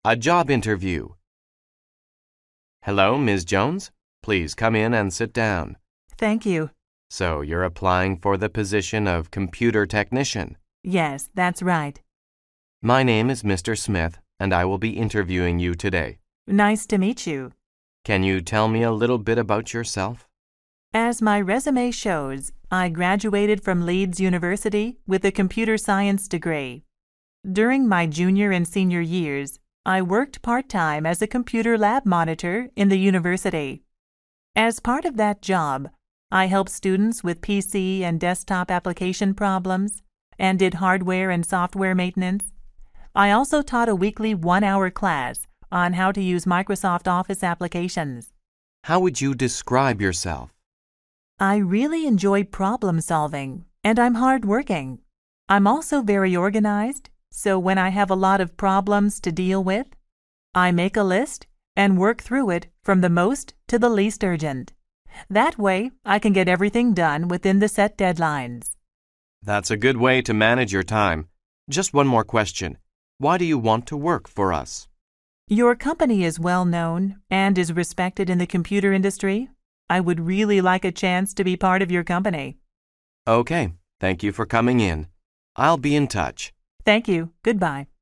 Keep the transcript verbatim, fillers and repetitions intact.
A job interview. Hello, Miz Jones. Please come in and sit down. Thank you. So you're applying for the position of computer technician? Yes, that's right. My name is Mister Smith, and I will be interviewing you today. Nice to meet you. Can you tell me a little bit about yourself? As my resume shows, I graduated from Leeds University with a computer science degree. During my junior and senior years, I worked part-time as a computer lab monitor in the university. As part of that job, I helped students with P C and desktop application problems and did hardware and software maintenance. I also taught a weekly one-hour class on how to use Microsoft Office applications. How would you describe yourself? I really enjoy problem solving, and I'm hardworking. I'm also very organized, so when I have a lot of problems to deal with, I make a list and work through it from the most to the least urgent. That way, I can get everything done within the set deadlines. That's a good way to manage your time. Just one more question. Why do you want to work for us? Your company is well known and is respected in the computer industry. I would really like a chance to be part of your company. Okay, thank you for coming in. I'll be in touch. Thank you. Goodbye.